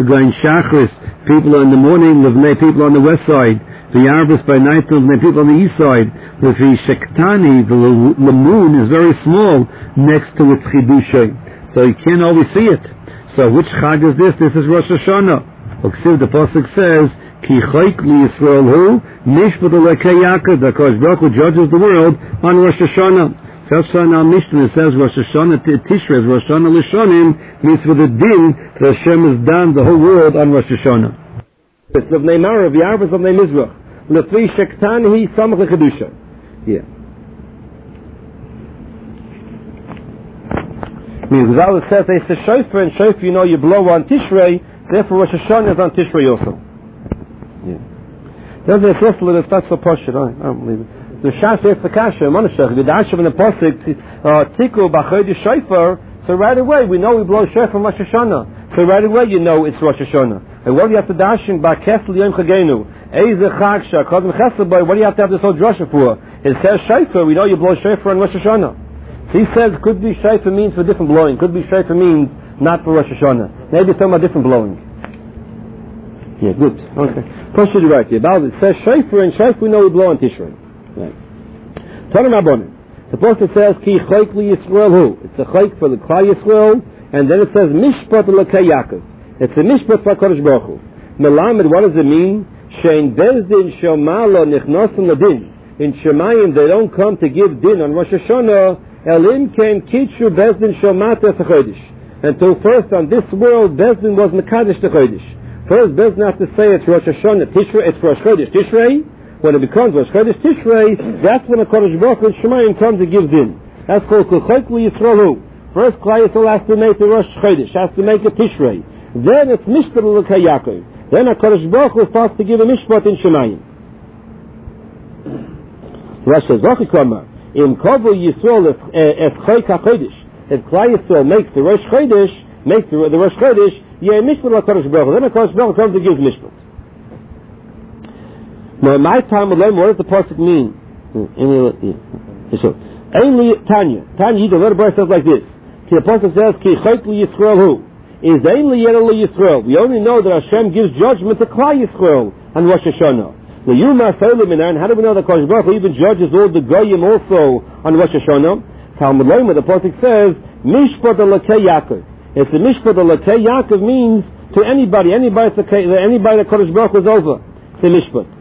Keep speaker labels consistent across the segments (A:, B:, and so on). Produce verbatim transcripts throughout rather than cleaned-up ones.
A: the going Shachris, people in the morning, Livnei, people on the west side, the Yarvis by night, Livnei, people on the east side. With the Shektani, the, the moon is very small next to its Chidushay, so you can't always see it. So which Chag is this? This is Rosh Hashanah. The Pasuk says, Ki Chayk li Yisrael hu, Mishpat Lekei Yaakov, the Kosh Baruch Hu judges the world on Rosh Hashanah. Now Mishnah says Rosh Hashanah Tishrei, Rosh Hashanah Lishonim, means for the din that Hashem has done the whole world on Rosh Hashanah. It's of Neymar, of Yarvis, of Neymizrach. Lefri Shektan, he Samach L'Kedusha. Yeah. Means God says it's a shofar, and shofar you know you blow on Tishrei, therefore Rosh Hashanah is on Tishrei also. Yeah. There's a sister that's not so posh, I don't believe it. The Shas is the Kasha, Monashach, the Dashav in the Pasuk, Tiku B'Chodesh Shofar, so right away we know we blow shofar from Rosh Hashanah. So right away you know it's Rosh Hashanah. And what do you have to dash in Ba'Kesel Yom Chagenu? Eize Chag Sha'Kodem Chesed Boy, what do you have to have this whole drasha for? It says shofar, we know you blow shofar on Rosh Hashanah. So he says could be shofar means for different blowing, could be shofar means not for Rosh Hashanah. Maybe it's talking about different blowing. Yeah, good. Okay. Push it right. Yeah, about it says shofar, and shofar we know we blow on Tishrei. Right. Tanam Rabbanan. The Pasuk says Ki Chayk li Yisrael hu. It's a chayk for the Klal Yisrael, and then it says Mishpat Lekei Yaakov. It's a mishpat for Kodesh Baruch Hu. Melamed, what does it mean? Shein bezdin shomalo nichnosim ladin. In Shemayim they don't come to give din on Rosh Hashanah. Elim ken kitchu bezdin shomata techodesh. Until first on this world bezdin was mekadesh techodesh. First bezdin have to say it's Rosh Hashanah Tishrei. It's Rosh Chodesh Tishrei. When it becomes Rosh Chodesh Tishrei, that's when the Kodesh Baruch Hu Shemayim comes to give din. That's called Chayk li Yisrael hu. First, Klal Yisrael has to make the Rosh Chodesh, has to make a Tishrei. Then it's Mishpat Lekei Yaakov. Then the Kodesh Baruch Hu starts to give a Mishpat in Shemayim. Rosh Hashanah, in Kovu Yisrael es Chayk HaKodesh. If Klal Yisrael makes the Rosh Chodesh, makes the, the Rosh Chodesh, yeah, Mishpat LaKodesh Baruch Hu. Then the Kodesh Baruch Hu comes to give Mishpat. Now, in my time alone, what does the pasuk mean? Only Tanya. Tanya, the little boy says like this. The pasuk says, Ki Chayk li Yisrael hu. Is only Yera li Yisrael. We only know that Hashem gives judgment to Klal Yisrael on Rosh Hashanah. The Yuma Solim and how do we know that Kodesh Baruch Hu even judges all the Goyim also on Rosh Hashanah? Talmud Loma, the pasuk says, Mishpat Lekei Yaakov. It's the Mishpat Lekei Yaakov means to anybody, anybody, anybody that Kodesh Baruch Hu is over. It's a Mishpat.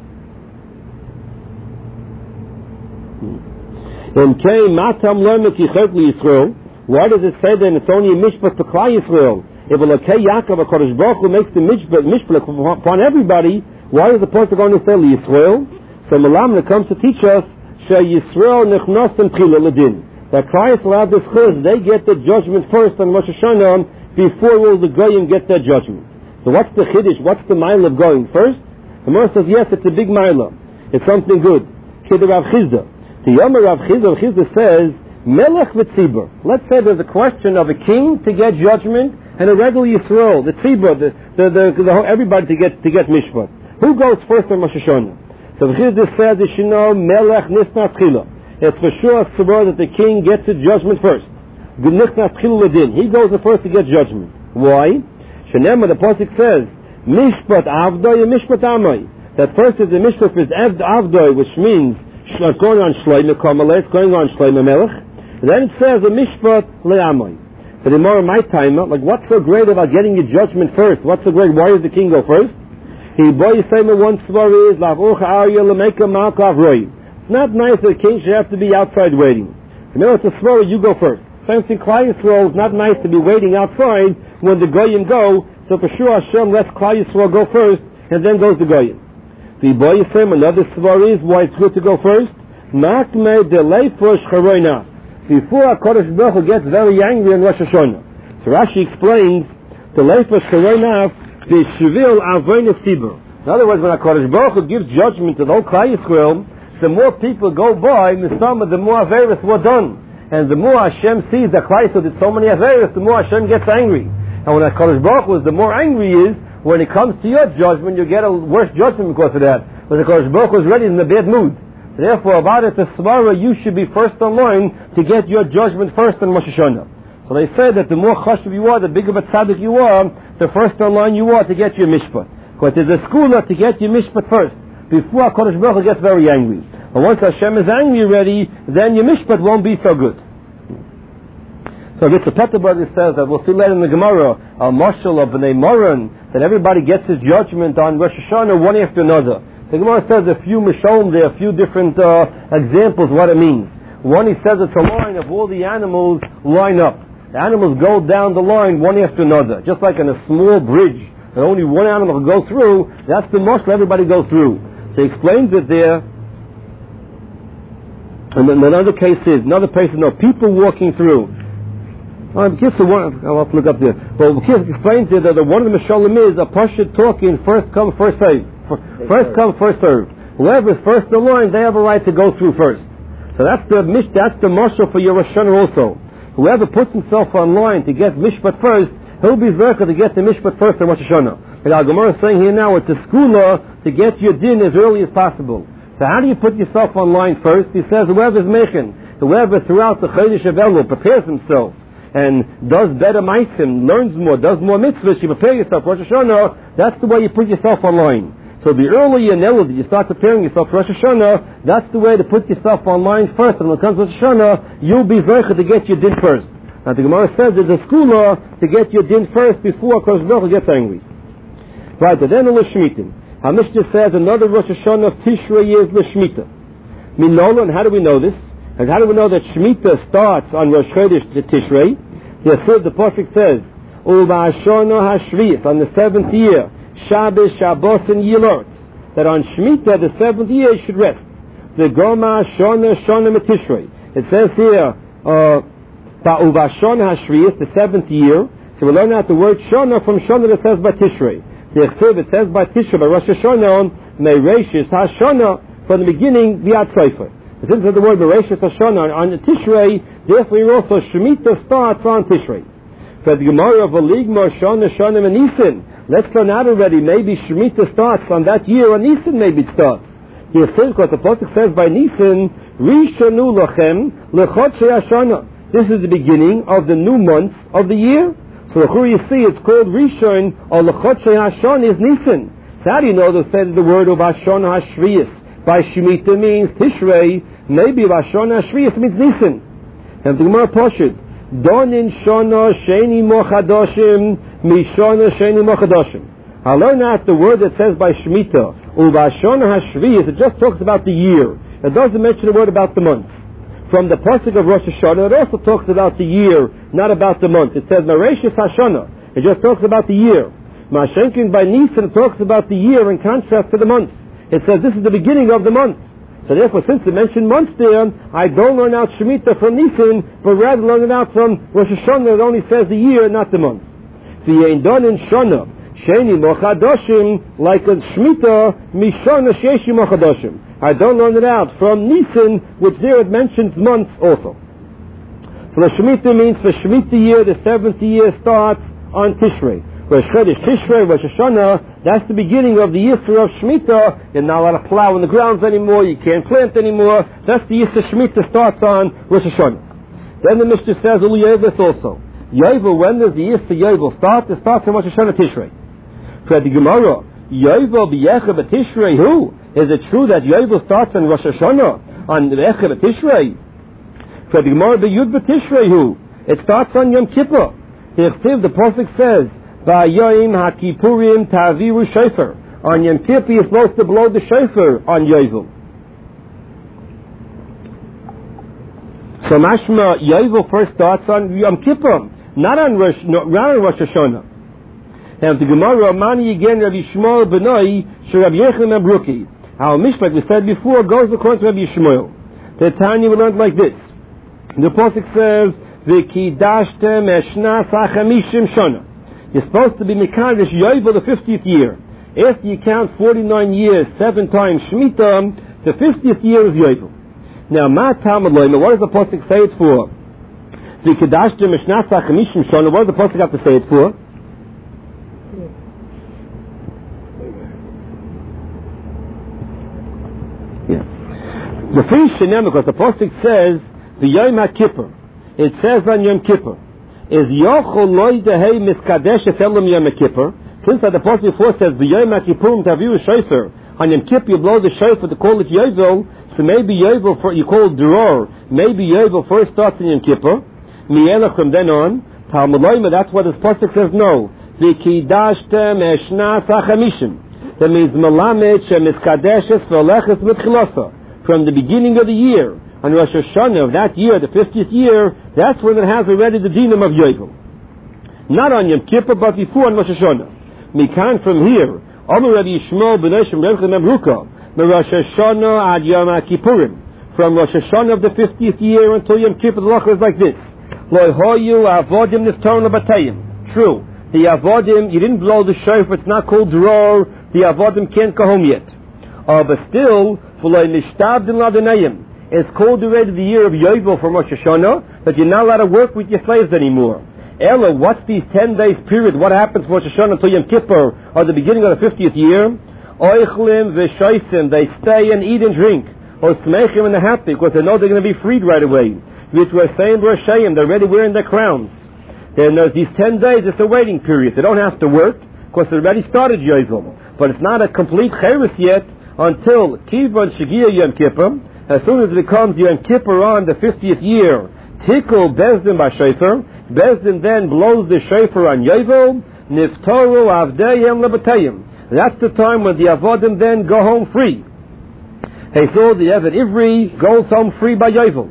A: In Kei Matam Lerma Ki Chayk li Yisrael, why does it say then it's only a mishpat to Klal Yisrael? If a Lekei Yaakov, a Kodesh Baruch Hu makes the mishpat, mishpat upon everybody, why is the point of going to say li Yisrael? So Malam comes to teach us She Yisrael Nechnosim Tchila Ladin. That Klal Yisrael have this chuz, they get the judgment first on Rosh Hashanah before all the Goyim get their judgment. So what's the chiddush? What's the mile of going first? The Gemara says yes, it's a big mile. It's something good. Kid Rav Chizda. The Yomer Rav Chizda, Chizda says, Melech v'tzibur. Let's say there's a question of a king to get judgment and a regular Yisrael, the tzibur, the, the, the, the, everybody to get to get mishpat. Who goes first on Rosh Hashanah? So Chizda says, you should know, Melech nisna tchila. It's for sure tzibur that the king gets his judgment first. Nisna tchila ladin. He goes the first to get judgment. Why? Shenema, the pasuk says, Mishpat avdoi and Mishpat amoi. That first is the mishpat is avdoi, which means it's going on Shloime Kamaleh, it's going on Shloime Melech. Then it says a mishpat le'amoy. But in more of my time, like what's so great about getting your judgment first? What's so great? Why does the king go first? He boy say me one svar is la'uch arya l'meika malkav roi. It's not nice that the king should have to be outside waiting. You know, it's a svar, you go first. Same thing, Klal Yisrael, it's not nice to be waiting outside when the goyim go. So for sure Hashem lets Klal Yisrael go first, and then goes the goyim. The boy say another svar is why it's good to go first. Makme delay push charoina. Before HaKadosh Baruch Hu gets very angry in Rosh Hashanah. So Rashi explains the leifus charoina the shivil avoyne tibur. In other words, when HaKadosh Baruch Hu gives judgment to the whole Klal Yisrael, the more people go by, the more averis were done. And the more Hashem sees that Klal Yisrael did so many averis, the more Hashem gets angry. And when HaKadosh Baruch Hu is, the more angry he is, when it comes to your judgment, you get a worse judgment because of that. But the HaKadosh Baruch Hu is ready in a bad mood. So therefore, about it, a svara, you should be first in line to get your judgment first in Rosh Hashanah. So So they say that the more chashuv you are, the bigger of a tzaddik you are, the first in line you are to get your mishpat. Because there's a schooler to get your mishpat first, before HaKadosh Baruch Hu gets very angry. But once Hashem is angry already, then your mishpat won't be so good. So this Peterburg says that we'll see later in the Gemara, a marshal of Bnei Moran, that everybody gets his judgment on Rosh Hashanah one after another. The Gemara says a few Mishalom there, a few different uh, examples what it means. One, he says it's a line of all the animals line up. The animals go down the line one after another, just like in a small bridge that only one animal can go through. That's the marshal everybody goes through. So he explains it there. And then another case is, another place is, no, people walking through. Uh, one, I'll have to look up there. Well, Kiss explains there that one of the Mishalim is a Pasha talking first come, first serve. First come, first serve. Whoever is first in line, they have a right to go through first. So that's the that's the marshal for your Rosh Hashanah also. Whoever puts himself on line to get Mishpat first, he'll be zerka to get the Mishpat first in Rosh Hashanah. But our Gemara is saying here now, it's a schooler to get your din as early as possible. So how do you put yourself on line first? He says, whoever's mechin, whoever throughout the Chodesh of Elul prepares himself and does better maisim, learns more, does more mitzvahs, you prepare yourself for Rosh Hashanah, that's the way you put yourself on line. So the earlier in Elul that you start preparing yourself for Rosh Hashanah, that's the way to put yourself on line first. And when it comes to Rosh Hashanah, you'll be zeicha to get your din first. Now the Gemara says there's a schooler to get your din first before Kodesh Baruch Hu gets angry. Right, but then the Shmitim. HaMishnah says another Rosh Hashanah of Tishrei is the Shemitah. Minola, and how do we know this? And how do we know that Shemitah starts on Rosh Chodesh Tishrei? The third, the Pasuk says, Uva Hashanah HaShviyas, on the seventh year, Shabbos, Shabbos, and Yilot, that on Shemitah, the seventh year, you should rest. The Goma Hashanah Shana Tishrei. It says here, uh, Uva Hashanah HaShviyas, the seventh year. So we learn out the word Shana from Shana that says by Tishrei. The Chsiv, it says by Tishrei, by Rosh Hashanah, Meireshis HaShana, from the beginning, V'ad Sofer. Since the word Meireshis HaShana on the Tishrei, therefore also Shemitah starts on Tishrei. For the Gemara of Aligma Shana Shana and Nisan, let's learn out already. Maybe Shemitah starts on that year, on Nisan maybe it starts. The Chsiv, what the Pasuk says by Nisan, Rishonu Lachem Lechodshe Hashana. This is the beginning of the new months of the year. So here you see it's called Rishon or Lechodshe Hashan is Nisan. So how do you know they said the word of Hashan HaShriyas? By Shemitah means Tishrei, maybe of Hashan HaShriyas means Nisan. And the Gemara Pashut, Donin Shana Sheni Mochadoshim Mishana Sheni Mochadoshim. I learned out the word that says by Shemitah, Uva Hashan HaShriyas, it just talks about the year. It doesn't mention a word about the months. From the pasuk of Rosh Hashanah, it also talks about the year, not about the month. It says Meireshis Hashanah. It just talks about the year. Mashenkin by Nisan, it talks about the year in contrast to the months. It says this is the beginning of the month. So therefore, since it mentioned months there, I don't learn out Shemitah from Nisan, but rather learn it out from Rosh Hashanah. It only says the year, not the month. V'yein don in Shana Sheni Mochadoshim, like a Shemitah Mishana Sheshi Mochadoshim. I don't learn it out from Nisan, which there it mentions months also. So the Shemitah means for Shemitah year, the seventh year starts on Tishrei. Rosh Chodesh Tishrei, Rosh Hashanah, that's the beginning of the Yisra of Shemitah. You're not allowed to plow in the grounds anymore, you can't plant anymore. That's the Yisra Shemitah starts on Rosh Hashanah. Then the Mishnah says, Ulu Yovel also. Yovel, when does the Yisra Yovel start? It starts on Rosh Hashanah Tishrei. For the Gemara, Yovel b'yecha b'Tishrei, who? Is it true that Yovel starts on Rosh Hashanah, on the Echa b'Tishrei? For the Gemara b'Yud b'Tishrei, who? It starts on Yom Kippur. The Chsiv, the Pasuk says, V'yoim ha'kipurim ta'aviru shofar. On Yom Kippur, you're supposed to blow the shofar on Yovel. So mashma, Yovel first starts on Yom Kippur, not on Rosh, not on Rosh Hashanah. And the Gemara, Mani again, Rabbi Shmuel Benoi, Rabbi Yechon Abruki. Our Mishpat, we said before, goes according to Rabbi Shmuel. The Tanya we learned like this. The Pasuk says, V'kidashtem eshnas ha'chamishim shana. You're supposed to be Mekadosh Yovel the fiftieth year. After you count forty-nine years, seven times Shemitah, the fiftieth year is Yovel. Now, Ma Talmud Loima, what does the Pasuk say it for? V'kidashtem eshnas ha'chamishim shana, what does the Pasuk have to say it for? The free shenem, because the Pasuk says the Yom HaKippur. It says on Yom Kippur. is Yochol Loi Dehei Miskadesh Efelim Yom Kippur. Since that the Pasuk before says B'Yom HaKippurim Taviu Shofar, on Yom Kippur you blow the shofar to call it Yovel, so maybe Yovel for you call it Dror, maybe Yovel first starts in Yom Kippur. Mi'elach from then on, Talmud Loima, that's what this Pasuk says no. V'kidashtem eshnas hachamishim. That means Melamed Shemiskadeshes V'Oleches Mitchilasa. From the beginning of the year, on Rosh Hashanah of that year, the fiftieth year, that's when it has already the dinam of Yovel. Not on Yom Kippur, but before on Rosh Hashanah. Mikan from here, Omer Rabbi Yishmael B'nei Shem Reb Chaim Ruka, Rosh Hashanah ad Yom Kippurim. From Rosh Hashanah of the fiftieth year until Yom Kippur, the lacha is like this. Lo hoyu avodim niftaron l'batayim. True. The avodim, you didn't blow the shofar, it's not called dror, the avodim can't go home yet. Uh, but still, it's called already the year of Yovel from Rosh Hashanah, but you're not allowed to work with your slaves anymore. Ella, what's these ten days period? What happens from Rosh Hashanah until Yom Kippur, or the beginning of the fiftieth year? Oichlim v'shoisim, they stay and eat and drink. Or smechim, and they're happy, because they know they're going to be freed right away. Which we're saying, they're already wearing their crowns. Then there's these ten days, it's a waiting period. They don't have to work, because they already started Yovel. But it's not a complete cheres yet, until Kivon Shagia Yom Kippur. As soon as it becomes Yom Kippur on the fiftieth year, Tikul Bezdin B'Shofar, Bezdin then blows the shofar on Yovel, Niftoru Avdeyim Lebatayim. That's the time when the Avodim then go home free. Hey, so the Eved Ivri goes home free by Yovel.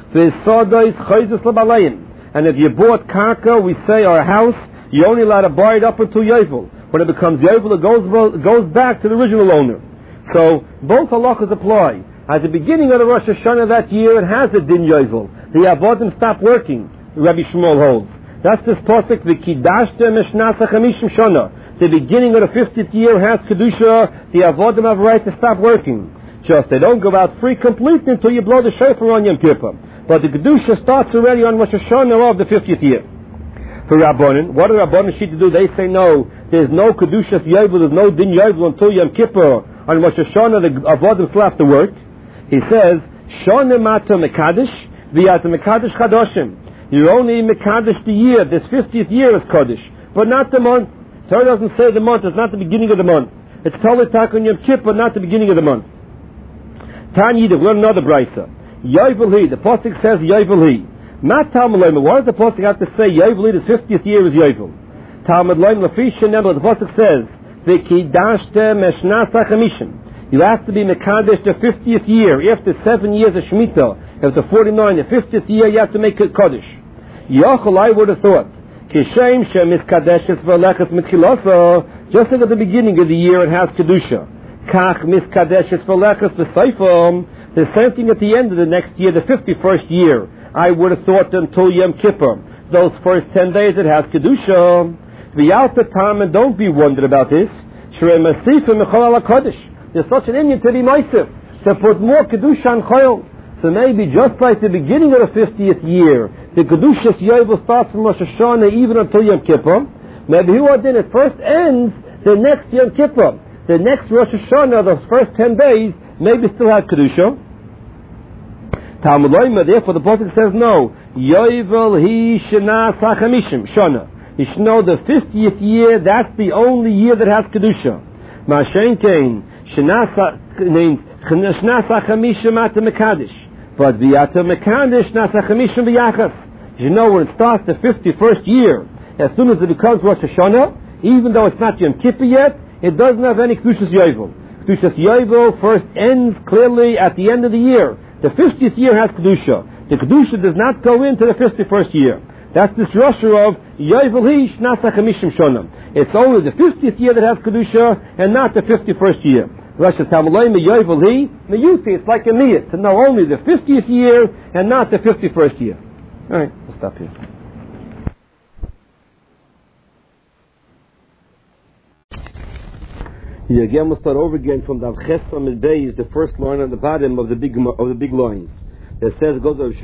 A: And if you bought karka, we say, our house, you're only allowed to buy it up until Yovel. When it becomes Yovel, it goes, it goes back to the original owner. So, both halachas apply. At the beginning of the Rosh Hashanah that year, it has a din Yovel. The Avodim stop working, Rabbi Shmuel holds. That's this pasuk, V'kidashtem eshnas hachamishim shana. The beginning of the fiftieth year has Kedusha, the Avodim have a right to stop working. Just, they don't go out free completely until you blow the shofar on Yom Kippur. But the Kedusha starts already on Rosh Hashanah of the fiftieth year. For Rabbanan, what do Rabbanan Shita do? They say no, there's no Kedusha Yovel, there's no din Yovel until Yom Kippur. On Rosh Hashanah, the Avodim still have to work. He says, Shona Mata Mekadesh, V'yata Mekadesh Chadoshim. You're only Mekadesh the year, this fiftieth year is Kodesh, but not the month. Torah doesn't say the month, it's not the beginning of the month. It's Tolei Tak on Yom Kippur, not the beginning of the month. Tanya, we learn another brisa. Yovel Hi, the pasuk says Yovel Hi. Not Talmud Loim. Why does the pasuk have to say Yovel Hi? The fiftieth year is Yovel. Talmud Loim Lafi Shenemel. The pasuk says V'kidashtem eshnas hachamishim. You have to be mekadesh the fiftieth year. After seven years of shemitah, after forty-nine, the fiftieth year, you have to make a kodesh. Yochel, I would have thought Kishem shemiskadeshes v'olechas mitchilasa. Just like at the beginning of the year, it has kedusha. Kach miskadeshes v'olechas v'seifom. The same thing at the end of the next year, the fifty-first year. I would have thought until Yom Kippur. Those first ten days it has Kedusha. V'yalta tam, and don't be wondered about this. Shrei masifim mechol ala kodesh. There's such an Indian to be maisif, to put more Kedusha on chayil. So maybe just like the beginning of the fiftieth year, the Kedusha Yovel starts from Rosh Hashanah even until Yom Kippur. Maybe who then it first ends the next Yom Kippur. The next Rosh Hashanah, those first ten days, maybe still have Kedusha. Talmud Loima, therefore the pasuk says no. Yovel Hi Shana Sachamishim Shana. You should know the fiftieth year, that's the only year that has Kedusha. Ma'ashen Kein Shana Sachamishim Ata Mekadesh. But V'yata Mekadesh Na Sachamishim V'yachas. You know when it starts the fifty-first year, as soon as it becomes Rosh Hashanah, even though it's not Yom Kippur yet, it doesn't have any Kedushas Yovel. Kedushas Yovel first ends clearly at the end of the year. The fiftieth year has Kedusha. The Kedusha does not go into the fifty-first year. That's this Roshah of Yovel Hi Shnas HaChamishim Shonam. It's only the fiftieth year that has Kedusha and not the fifty-first year. Roshah Talmud Loim Yovel Hi Meyuti. It's like a miyat to know only the fiftieth year and not the fifty-first year. All right, we'll stop here. Here again, we'll start over again from the Avches Amid Beis, the first line on the bottom of the big of the big lines. It says, "Goes to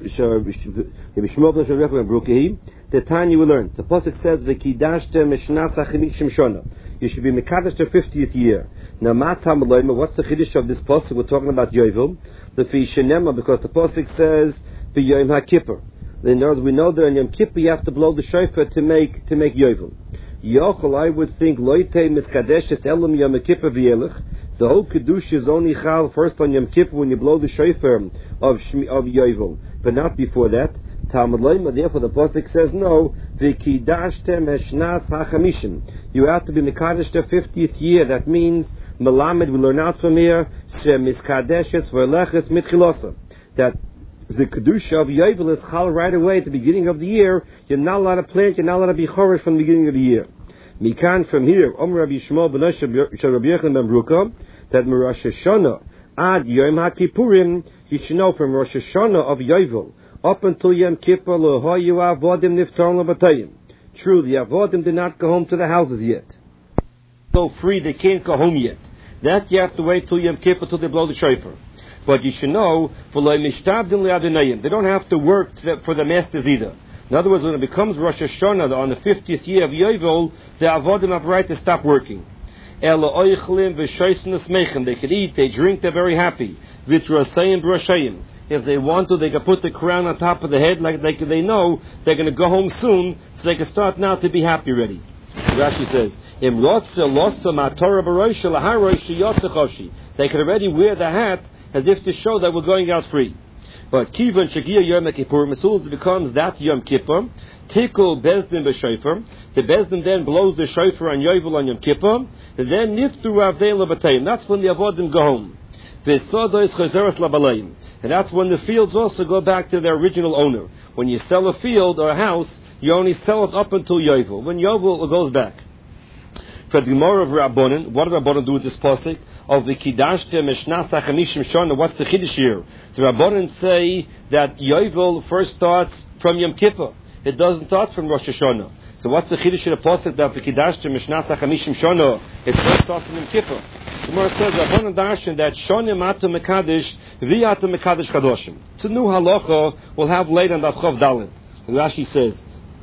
A: the Tanya we learned. The pasuk says, "V'kidashtem eshnas hachamishim shana." You should be mekadesh the fiftieth year. Now, matam loyma. What's the chiddush of this pasuk? We're talking about Yovel, the fi shenema, because the pasuk says, "V'yom haKippur." In other words, we know that on Yom Kippur you have to blow the shofar to make to make yovel. Yochel, I would think, loite miskadeshes elam Yom Kippur v'yelech. The whole kedusha is only chal first on Yom Kippur when you blow the shofar of Shmi, of yovel, but not before that. Talmud Leima, therefore the pasuk says no. V'kidashtem heshnas hachamishim. You have to be mekadesh the fiftieth year. That means melamed. We learn out from here shemiskadeshes v'leches mitchilosa. That the kedusha of yovel is chal right away at the beginning of the year. You're not allowed to plant. You're not allowed to be chorish from the beginning of the year. Mikan from here, Omer Rabbi Shmuel ben Rabbi Yochanan ben Bruka, that Rosh Hashanah ad Yom HaKippurim, you should know from Rosh Hashanah of Yovel up until Yom Kippur, L'hoyu avodim niftaron l'batayim. True, the avodim did not go home to the houses yet. So free, they can't go home yet. That you have to wait till Yom Kippur till they blow the shofar. But you should know, they don't have to work for the masters either. In other words, when it becomes Rosh Hashanah on the fiftieth year of Yovel, the avodim have right to stop working. They can eat, they drink, they're very happy. If they want to, they can put the crown on top of the head, like they, they know they're going to go home soon, so they can start now to be happy ready. Rashi says, they can already wear the hat as if to show that we're going out free. But Kivan Shagia Yom Kippur, as soon as it becomes that Yom Kippur, Tikul Bezdin b'Shofar, the Bezdin then blows the shofar on Yovel on Yom Kippur, and then Niftu Avdei L'Batayim. That's when the avodim go home. V'Sodo is Chazeres L'Balayim. And that's when the fields also go back to their original owner. When you sell a field or a house, you only sell it up until Yovel. When Yovel, it goes back. For the Gemara of Rabbanan, what did Rabbanan do with this pasuk? Of the Kidashte Meshnas HaChamishim Shana, what's the Chiddush here? The Rabbanan say that Yovel first starts from Yom Kippur. It doesn't start from Rosh Hashanah. So what's the Chiddush of the pasuk that the Kidashte Meshnas HaChamishim Shana, it first starts from Yom Kippur? The Gemara says Rabbanan darshan that Shana Mata Mekadesh V'Yata Mekadesh Kadoshim. It's a new halacha we'll have later on the Chav Dalet. And Rashi says,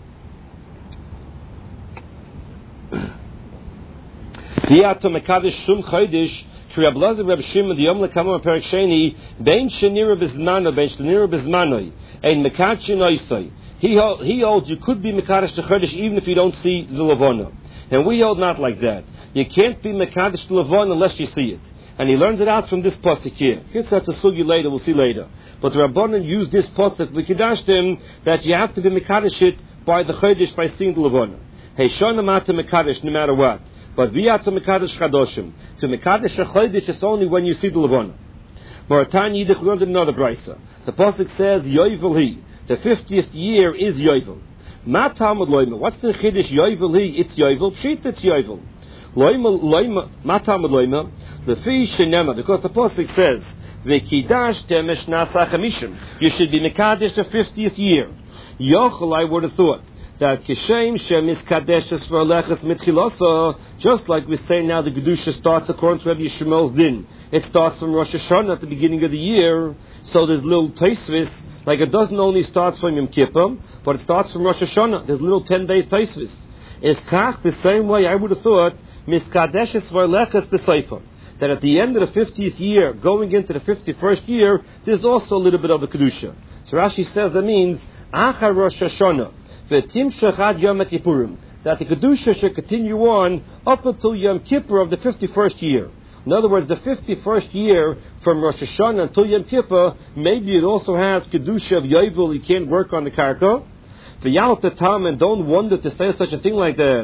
A: V'Yata Mekadesh Shum Chodesh Reb Lazar Reb Shimon the Yom Lekama Perik Sheni Bein Shenira Bizmano Bein Shenira Bizmanoi Ein Mekadesh Noisoi. He he holds you could be Mekadesh the Chodesh even if you don't see the Levana, and we hold not like that. You can't be Mekadesh the Levana unless you see it, and he learns it out from this pasuk here. It's not to sugi later. We'll see later. But the Rabbanan used this pasuk v'kidashtem that you have to be Mekadesh it by the Chodesh by seeing the Levana. Hey Shana Mata Mekadesh no matter what. But v'yat to mekadesh chadoshim, to mekadesh a chodesh is only when you see the levana. Moratani yidich learned another brisa. The pasuk says yovel hi. The fiftieth year is yovel. Ma talmud loima. What's the chiddush yovel hi? It's yovel. Pshit it's yovel. Loima loima. Ma talmud loima. The fish shenema, because the pasuk says v'kidash temesh nasa chamishim. You should be mekadesh the fiftieth year. Yochel, I would have thought that kishem shemiskadeshes for leches mitchilosa, just like we say now, the kedusha starts according to Rabbi Yishmael's din. It starts from Rosh Hashanah at the beginning of the year. So there's little taisvis, like it doesn't only start from Yom Kippur, but it starts from Rosh Hashanah. There's little ten days taisvis. It's kach the same way I would have thought miskadeshes for leches b'seifa, that at the end of the fiftieth year, going into the fifty-first year, there's also a little bit of a kedusha. So Rashi says that means achar Rosh Hashanah. That the Kedusha should continue on up until Yom Kippur of the fifty-first year. In other words, the fifty-first year from Rosh Hashanah until Yom Kippur, maybe it also has Kedusha of Yovel, you can't work on the Karka. The Yalot Tam, and don't wonder to say such a thing like that.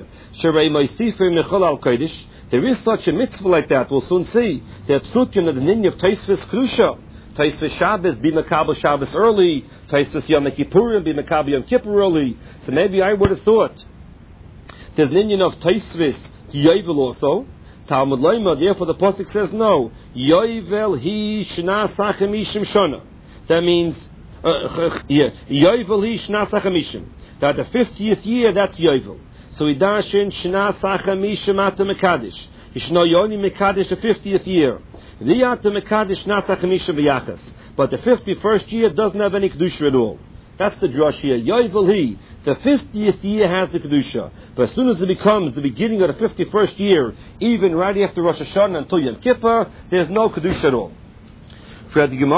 A: There is such a mitzvah like that, we'll soon see. The Psukim of the Ninyan of Taisvis Kedusha. Taisvis Shabbos, be Makabel Shabbos early. Taisvis Yom Kippurim, be Makabel Yom Kippur early. So maybe I would have thought there's an Indian of Taisvis Yovel also. Talmud Loima, therefore the pasuk says no. Yovel hi shna sachamishim shona. That means uh, yeah, Yovel hi shna sachamishim. That the fiftieth year, that's Yovel. So we darshan shna sachamishim ata mekadesh. Yishno yoni mekadesh the fiftieth year. But the fifty-first year doesn't have any kedusha at all. That's the drush here. Yovel hi. The fiftieth year has the kedusha, but as soon as it becomes the beginning of the fifty-first year, even right after Rosh Hashanah until Yom Kippur, there's no kedusha at all.